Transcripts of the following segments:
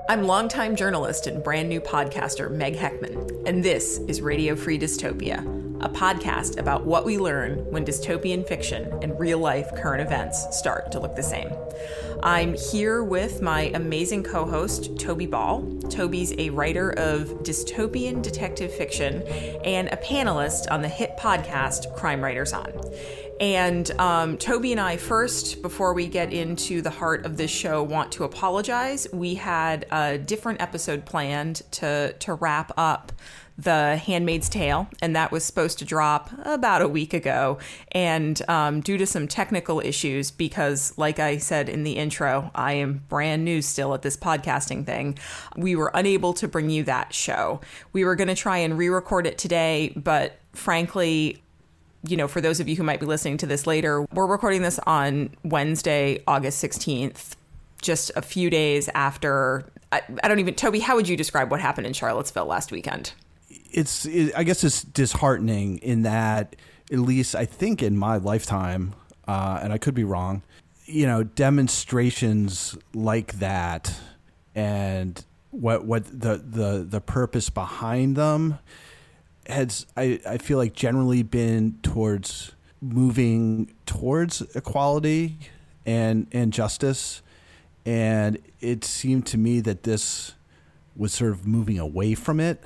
I'm longtime journalist and brand new podcaster Meg Heckman, and this is Radio Free Dystopia, a podcast about what we learn when dystopian fiction and real-life current events start to look the same. I'm here with my amazing co-host, Toby Ball. Toby's a writer of dystopian detective fiction and a panelist on the hit podcast Crime Writers On. And Toby and I first, before we get into the heart of this show, want to apologize. We had a different episode planned to wrap up The Handmaid's Tale, and that was supposed to drop about a week ago. And due to some technical issues, because like I said in the intro, I am brand new still at this podcasting thing, we were unable to bring you that show. We were going to try and re-record it today, but frankly, you know, for those of you who might be listening to this later, we're recording this on Wednesday, August 16th, just a few days after. I don't even, Toby, how would you describe what happened in Charlottesville last weekend? I guess it's disheartening in that, at least I think in my lifetime, and I could be wrong, you know, demonstrations like that and what the purpose behind them has, I feel like, generally been towards moving towards equality and justice. And it seemed to me that this was sort of moving away from it.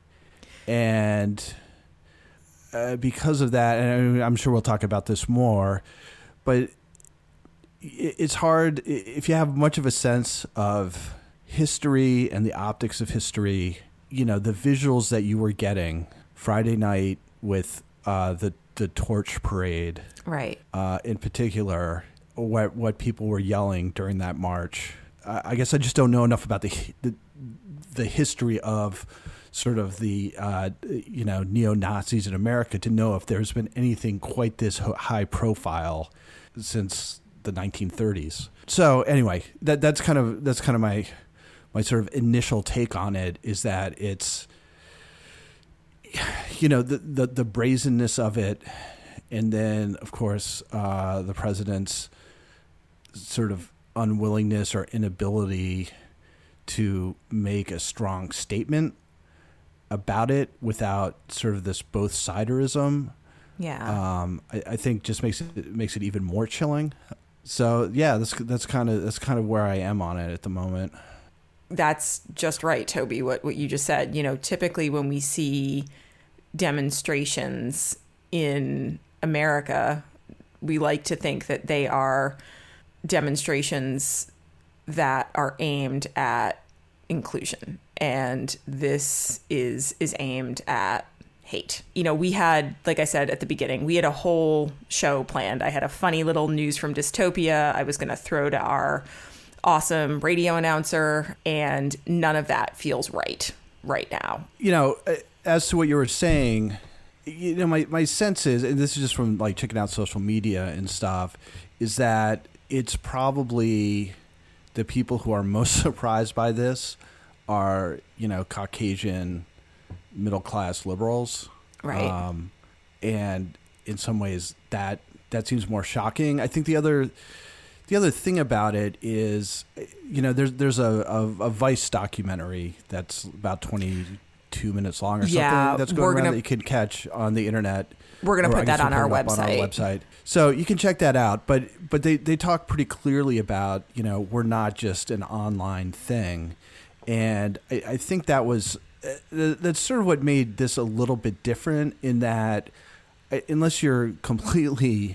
And because of that, and I'm sure we'll talk about this more, but it's hard if you have much of a sense of history and the optics of history, you know, the visuals that you were getting Friday night with the torch parade, right? In particular, what people were yelling during that march. I guess I just don't know enough about the history of sort of the neo-Nazis in America to know if there's been anything quite this high profile since the 1930s. So anyway, that's kind of my sort of initial take on it, is that it's, you know, the brazenness of it, and then of course the president's sort of unwillingness or inability to make a strong statement about it without sort of this both-siderism. Yeah. I think just makes it even more chilling. So yeah, that's kind of where I am on it at the moment. That's just right, Toby, what you just said. You know, typically when we see demonstrations in America, we like to think that they are demonstrations that are aimed at inclusion. And this is aimed at hate. You know, we had, like I said at the beginning, we had a whole show planned. I had a funny little news from Dystopia I was going to throw to our awesome radio announcer, and none of that feels right now. You know, as to what you were saying, you know, my sense is, and this is just from like checking out social media and stuff, is that it's probably the people who are most surprised by this are, you know, Caucasian middle-class liberals. Right. And in some ways that seems more shocking. I think the other thing about it is, you know, there's a Vice documentary that's about 22 minutes long or something that's going around that you can catch on the internet. We're going to put that on our website. So you can check that out. But they talk pretty clearly about, you know, we're not just an online thing. And I think that's sort of what made this a little bit different, in that unless you're completely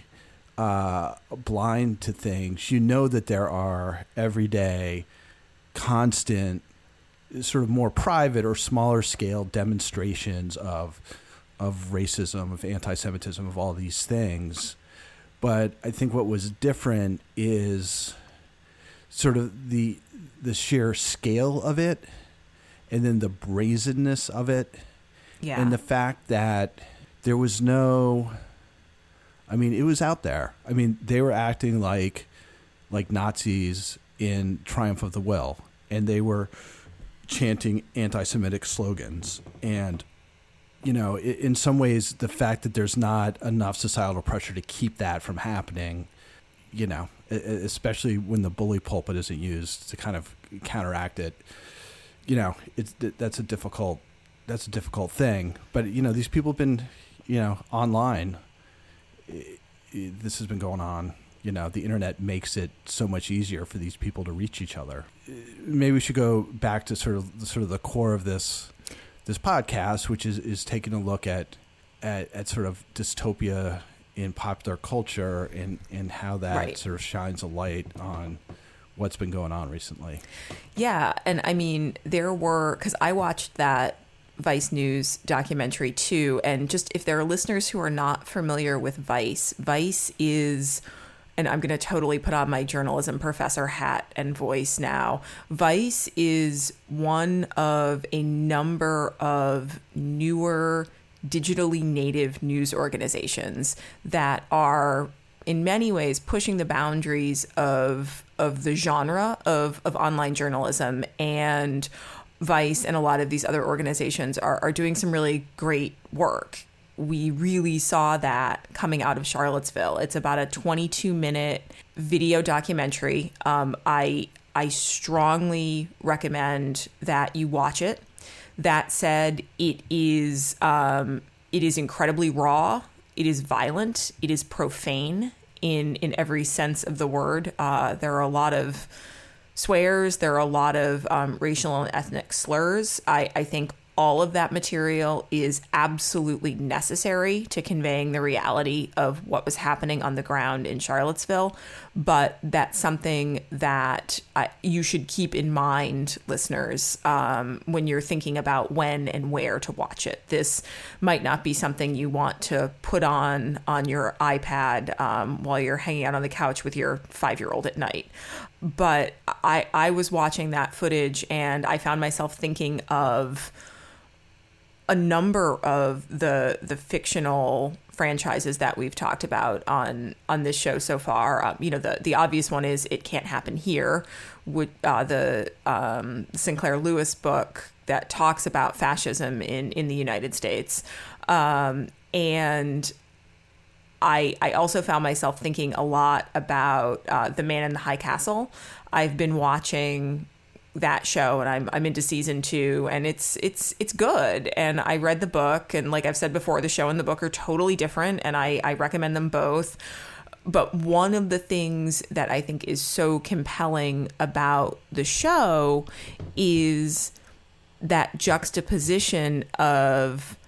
blind to things, you know that there are everyday, constant, sort of more private or smaller scale demonstrations of racism, of anti-Semitism, of all these things. But I think what was different is sort of the sheer scale of it, and then the brazenness of it, and the fact that there was no, I mean, it was out there. I mean, they were acting like Nazis in Triumph of the Will, and they were chanting anti-Semitic slogans. And, you know, in some ways, the fact that there's not enough societal pressure to keep that from happening, you know, especially when the bully pulpit isn't used to kind of counteract it, that's a difficult thing. But these people have been online. This has been going on. The internet makes it so much easier for these people to reach each other. Maybe we should go back to sort of the core of this podcast, which is taking a look at sort of dystopia in popular culture and how that sort of shines a light on what's been going on recently. Yeah, and I mean, because I watched that Vice News documentary too, and just if there are listeners who are not familiar with Vice is, and I'm going to totally put on my journalism professor hat and voice now, Vice is one of a number of newer digitally native news organizations that are in many ways pushing the boundaries of the genre of online journalism. And Vice and a lot of these other organizations are doing some really great work. We really saw that coming out of Charlottesville. It's about a 22-minute video documentary. I strongly recommend that you watch it. That said, it is incredibly raw. It is violent. It is profane in every sense of the word. There are a lot of swears. There are a lot of racial and ethnic slurs. I think all of that material is absolutely necessary to conveying the reality of what was happening on the ground in Charlottesville. But that's something that you should keep in mind, listeners, when you're thinking about when and where to watch it. This might not be something you want to put on your iPad while you're hanging out on the couch with your 5-year-old at night. But I was watching that footage and I found myself thinking of a number of the fictional franchises that we've talked about on this show so far. The obvious one is It Can't Happen Here, with the Sinclair Lewis book that talks about fascism in the United States. And I also found myself thinking a lot about The Man in the High Castle. I've been watching that show and I'm into season 2 and it's good. And I read the book, and like I've said before, the show and the book are totally different and I recommend them both. But one of the things that I think is so compelling about the show is that juxtaposition of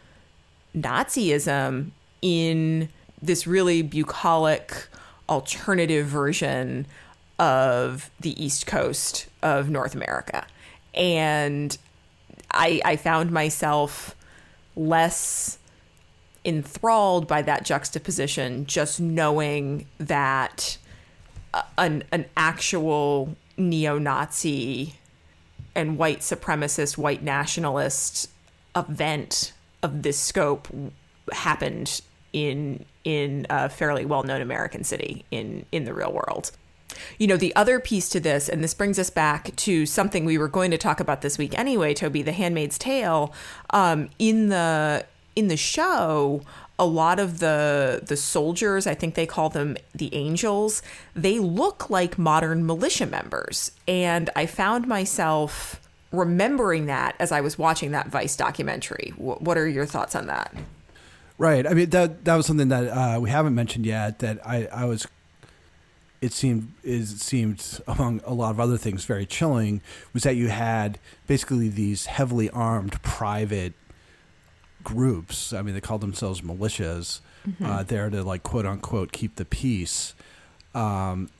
Nazism in this really bucolic alternative version of the East Coast of North America. And I found myself less enthralled by that juxtaposition, just knowing that an actual neo-Nazi and white supremacist, white nationalist event of this scope happened in a fairly well-known American city in the real world. The other piece to this, and this brings us back to something we were going to talk about this week anyway, Toby, The Handmaid's Tale. In the show, a lot of the soldiers, I think they call them the Angels, they look like modern militia members. And I found myself remembering that as I was watching that Vice documentary. What are your thoughts on that? Right. I mean, that was something that we haven't mentioned yet that I was... It seemed among a lot of other things very chilling, was that you had basically these heavily armed private groups. I mean, they called themselves militias, there to like quote unquote keep the peace. And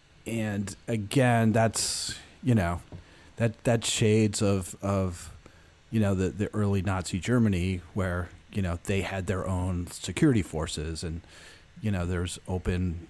again, that's that shades of the early Nazi Germany where they had their own security forces and there's open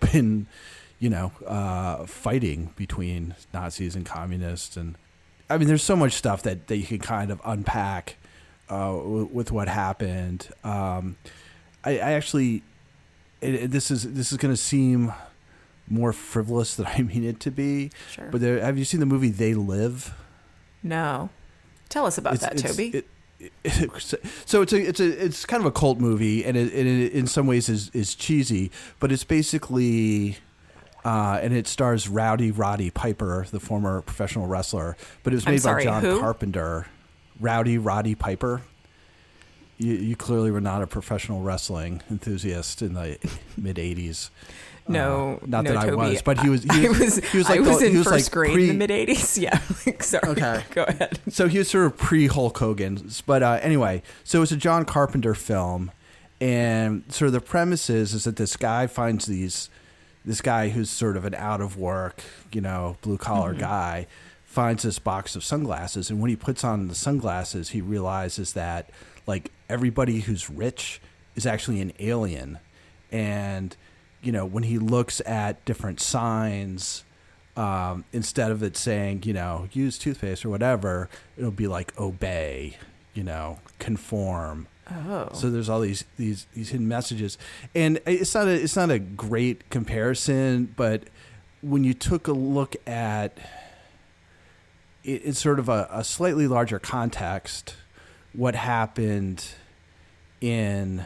fighting between Nazis and communists. And I mean, there's so much stuff that you can kind of unpack with what happened. I actually, this is going to seem more frivolous than I mean it to be. Sure. But have you seen the movie They Live? No. Tell us about that, Toby. So it's kind of a cult movie, and it in some ways is cheesy, but it's basically and it stars Rowdy Roddy Piper, the former professional wrestler. But it was made by John Carpenter. Rowdy Roddy Piper. You clearly were not a professional wrestling enthusiast in the mid '80s. Not that Toby. I was, but he was in first grade in the mid '80s. Yeah, sorry. Okay, go ahead. So he was sort of pre Hulk Hogan, but anyway, so it's a John Carpenter film, and sort of the premise is that this guy finds this guy who's sort of an out of work, blue collar guy, finds this box of sunglasses, and when he puts on the sunglasses, he realizes that like everybody who's rich is actually an alien, and when he looks at different signs, instead of it saying, use toothpaste or whatever, it'll be like obey, conform. Oh. So there's all these hidden messages, and it's not a great comparison, but when you took a look at it, it's sort of a slightly larger context, what happened in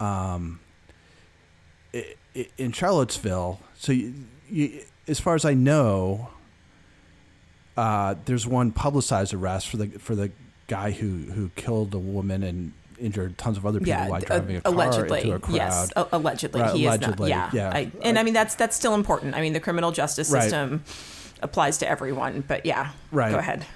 Charlottesville. So you, as far as I know, there's one publicized arrest for the guy who killed a woman and injured tons of other people while driving a car into a crowd. Yes, allegedly. Right, he allegedly, is not. Yeah. I mean, that's still important. I mean, the criminal justice system applies to everyone, but yeah. Right. Go ahead.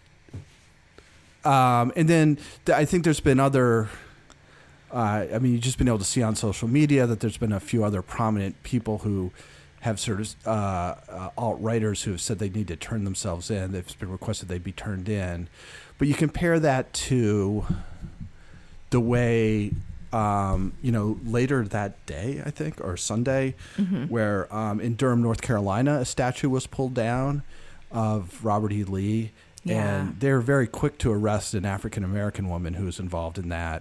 And then I think there's been other... you've just been able to see on social media that there's been a few other prominent people who have sort of alt-righters who have said they need to turn themselves in. They've been requested they be turned in. But you compare that to the way, later that day, I think, or Sunday, where in Durham, North Carolina, a statue was pulled down of Robert E. Lee. Yeah. And they were very quick to arrest an African-American woman who was involved in that.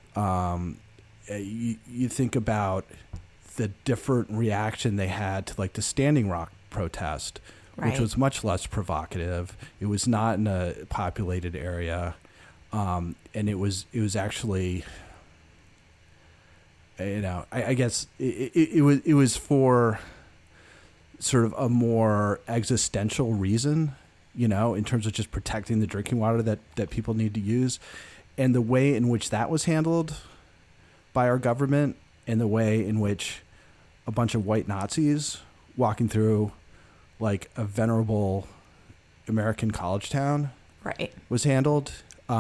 You think about the different reaction they had to like the Standing Rock protest, which was much less provocative. It was not in a populated area. And it was actually, I guess it was for sort of a more existential reason, in terms of just protecting the drinking water that people need to use. And the way in which that was handled by our government, and the way in which a bunch of white Nazis walking through like a venerable American college town was handled,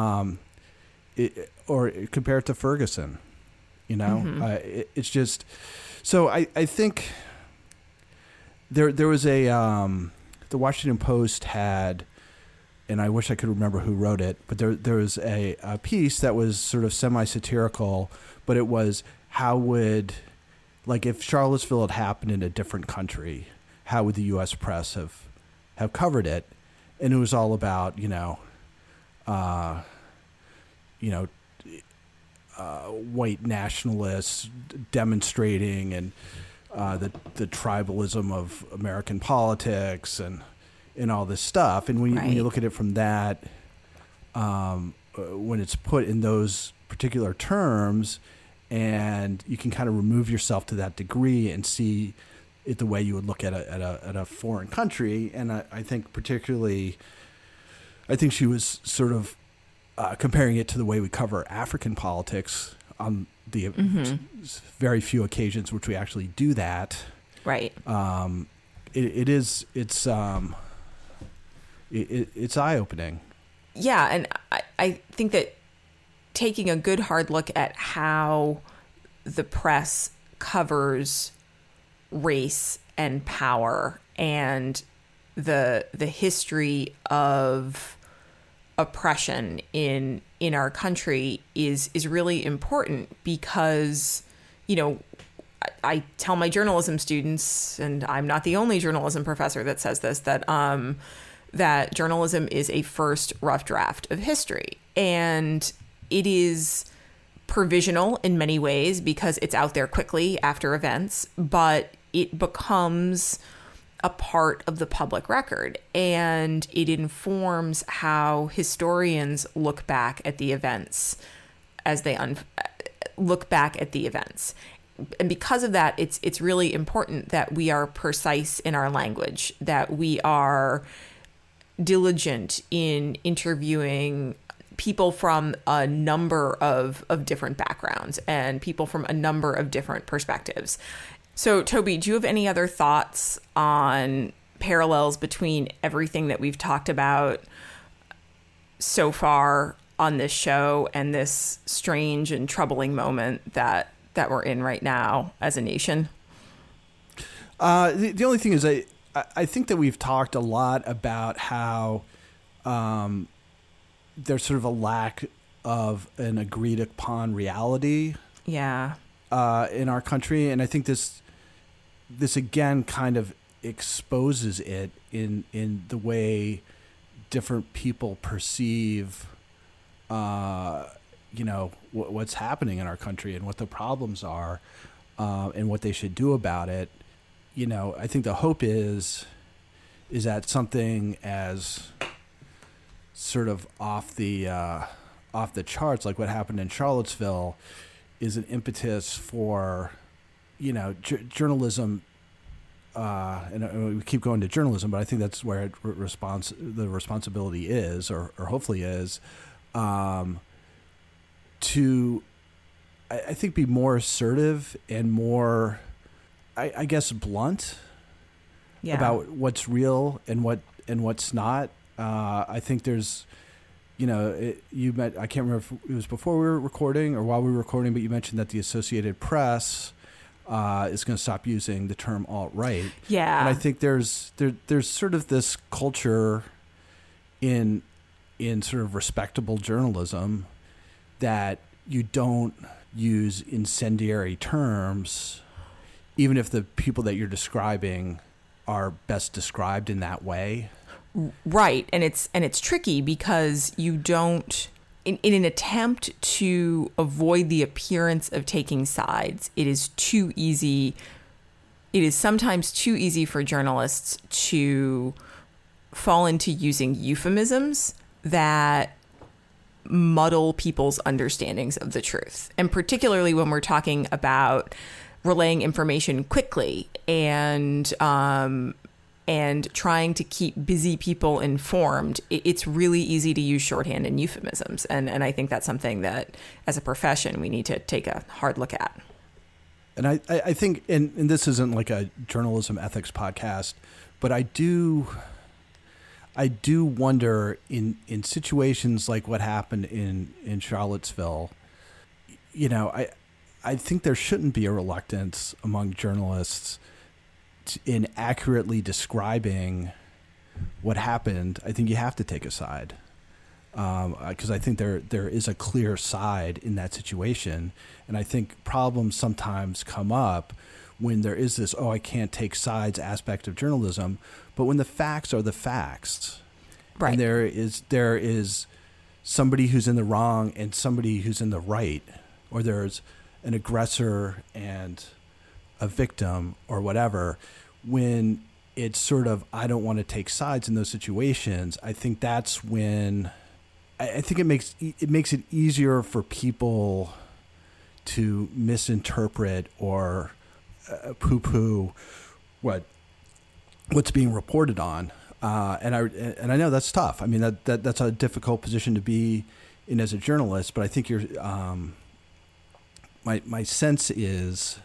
or compare it to Ferguson, it's just, so I think there was the Washington Post had, and I wish I could remember who wrote it, but there was a piece that was sort of semi-satirical, but it was if Charlottesville had happened in a different country, how would the U.S. press have covered it? And it was all about, white nationalists demonstrating and the tribalism of American politics and all this stuff. And when you look at it from that, when it's put in those particular terms, and you can kind of remove yourself to that degree and see it the way you would look at a foreign country. And I think particularly, she was sort of comparing it to the way we cover African politics on the very few occasions which we actually do that. Right. It's eye-opening. Yeah, and I think that taking a good hard look at how the press covers race and power and the history of oppression in our country is really important, because I tell my journalism students, and I'm not the only journalism professor that says this, that journalism is a first rough draft of history, and it is provisional in many ways because it's out there quickly after events, but it becomes a part of the public record, and it informs how historians look back at the events as they look back at the events. because of that, it's really important that we are precise in our language, that we are diligent in interviewing people from a number of different backgrounds and people from a number of different perspectives. So, Toby, do you have any other thoughts on parallels between everything that we've talked about so far on this show and this strange and troubling moment that we're in right now as a nation? The only thing is I think that we've talked a lot about how there's sort of a lack of an agreed upon reality in our country. And I think this again kind of exposes it in the way different people perceive what's happening in our country and what the problems are and what they should do about it. I think the hope is that something as sort of off the charts, like what happened in Charlottesville, is an impetus for journalism. And we keep going to journalism, but I think that's where the responsibility is, or hopefully is, to, I think, be more assertive and more, I guess, blunt about what's real and what's not. I think there's, I can't remember if it was before we were recording or while we were recording, but you mentioned that the Associated Press is going to stop using the term alt-right. Yeah. And I think there's sort of this culture in sort of respectable journalism that you don't use incendiary terms, even if the people that you're describing are best described in that way. Right. And it's tricky because you don't, in an attempt to avoid the appearance of taking sides, it is sometimes too easy for journalists to fall into using euphemisms that muddle people's understandings of the truth. And particularly when we're talking about relaying information quickly and trying to keep busy people informed, it's really easy to use shorthand and euphemisms. And I think that's something that, as a profession, we need to take a hard look at. And I think, and this isn't like a journalism ethics podcast, but I do wonder in situations like what happened in Charlottesville, I think there shouldn't be a reluctance among journalists in accurately describing what happened. I think you have to take a side because I think there is a clear side in that situation. And I think problems sometimes come up when there is this, I can't take sides aspect of journalism. But when the facts are the facts, right, and there is somebody who's in the wrong and somebody who's in the right, or there's an aggressor and a victim or whatever, when it's sort of, I don't want to take sides in those situations, I think that's when I think it makes it easier for people to misinterpret or poo-poo what's being reported on. And I know that's tough. I mean, that's a difficult position to be in as a journalist, but I think you're my sense is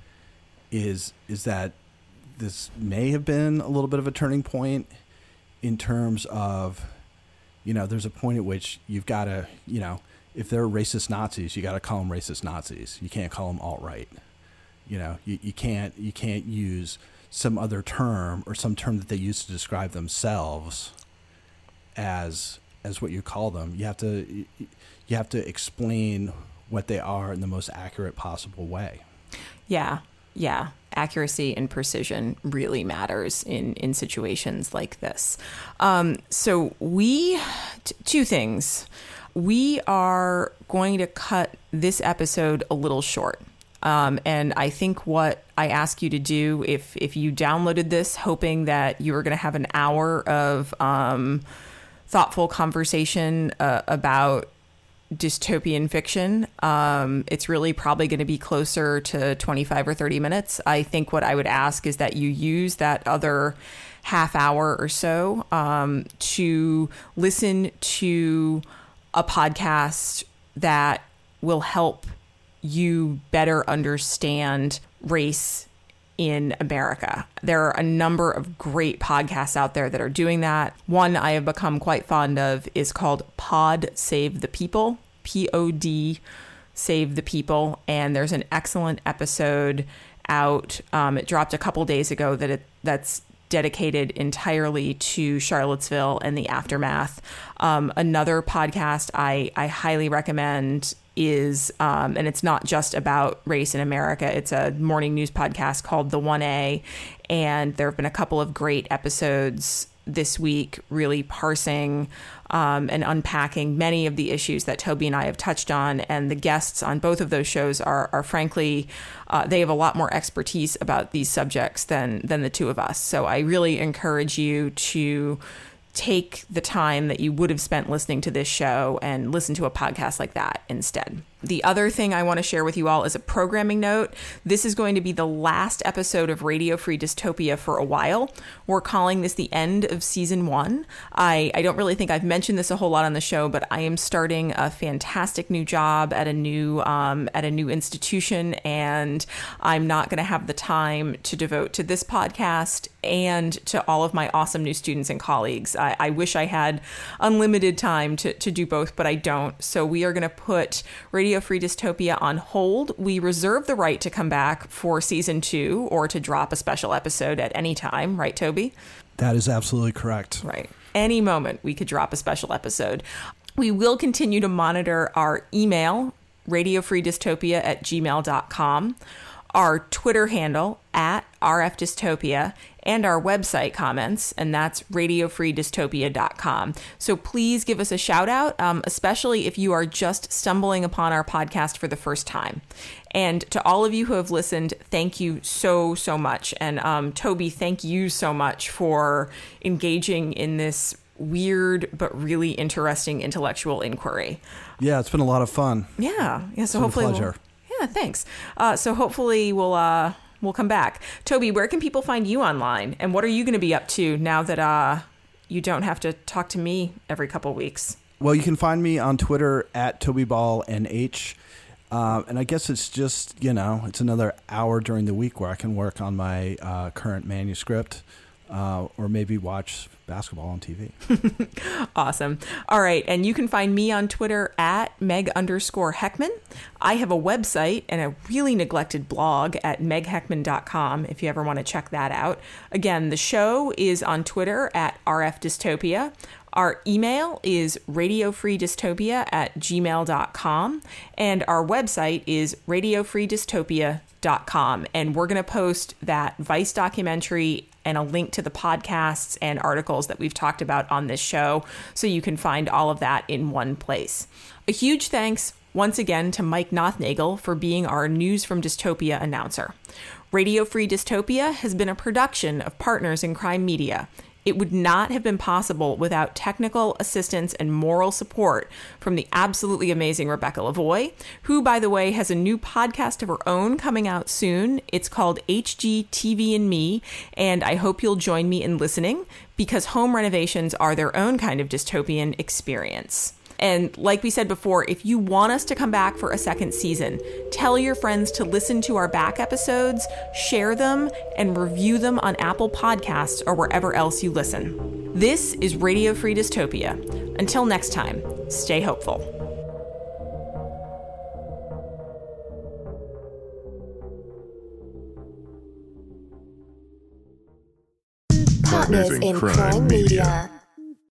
that this may have been a little bit of a turning point in terms of, there's a point at which you've got to, if they're racist Nazis, you got to call them racist Nazis. You can't call them alt-right. You can't use some other term or some term that they use to describe themselves as what you call them. You have to explain what they are in the most accurate possible way. Yeah. Accuracy and precision really matters in situations like this. So two things. We are going to cut this episode a little short. And I think what I ask you to do, if you downloaded this hoping that you were going to have an hour of thoughtful conversation about dystopian fiction. It's really probably going to be closer to 25 or 30 minutes. I think what I would ask is that you use that other half hour or so to listen to a podcast that will help you better understand race in America. There are a number of great podcasts out there that are doing that. One I have become quite fond of is called Pod Save the People, Pod Save the People. And there's an excellent episode out. It dropped a couple days ago that's dedicated entirely to Charlottesville and the aftermath. Another podcast I highly recommend is, and it's not just about race in America, it's a morning news podcast called The 1A. And there have been a couple of great episodes this week, really parsing and unpacking many of the issues that Toby and I have touched on. And the guests on both of those shows are frankly, they have a lot more expertise about these subjects than the two of us. So I really encourage you to take the time that you would have spent listening to this show and listen to a podcast like that instead. The other thing I want to share with you all is a programming note. This is going to be the last episode of Radio Free Dystopia for a while. We're calling this the end of season 1. I don't really think I've mentioned this a whole lot on the show, but I am starting a fantastic new job at a new institution, and I'm not going to have the time to devote to this podcast and to all of my awesome new students and colleagues. I wish I had unlimited time to do both, but I don't. So we are going to put Radio Free Dystopia on hold. We reserve the right to come back for season 2 or to drop a special episode at any time. Right, Toby? That is absolutely correct. Right. Any moment we could drop a special episode. We will continue to monitor our email, radiofreedystopia@gmail.com, our Twitter handle @RFDystopia, and our website comments, and that's radiofreedystopia.com. So please give us a shout out, especially if you are just stumbling upon our podcast for the first time. And to all of you who have listened, thank you so much. And Toby, thank you so much for engaging in this weird but really interesting intellectual inquiry. Yeah, it's been a lot of fun. Yeah. So it's hopefully, been a pleasure. Yeah, thanks. So hopefully we'll come back. Toby, where can people find you online? And what are you going to be up to now that you don't have to talk to me every couple of weeks? Well, you can find me on Twitter @TobyBallNH. And I guess it's just, it's another hour during the week where I can work on my current manuscript or maybe watch basketball on TV. Awesome. All right. And you can find me on Twitter @Meg_Heckman. I have a website and a really neglected blog at megheckman.com if you ever want to check that out. Again, the show is on Twitter @RFDystopia. Our email is radiofreedystopia@gmail.com. And our website is radiofreedystopia.com. And we're going to post that Vice documentary and a link to the podcasts and articles that we've talked about on this show, so you can find all of that in one place. A huge thanks once again to Mike Nothnagel for being our News from Dystopia announcer. Radio Free Dystopia has been a production of Partners in Crime Media. It would not have been possible without technical assistance and moral support from the absolutely amazing Rebecca Lavoie, who, by the way, has a new podcast of her own coming out soon. It's called HGTV and Me, and I hope you'll join me in listening, because home renovations are their own kind of dystopian experience. And like we said before, if you want us to come back for a second season, tell your friends to listen to our back episodes, share them, and review them on Apple Podcasts or wherever else you listen. This is Radio Free Dystopia. Until next time, stay hopeful. Partners in Crime Media.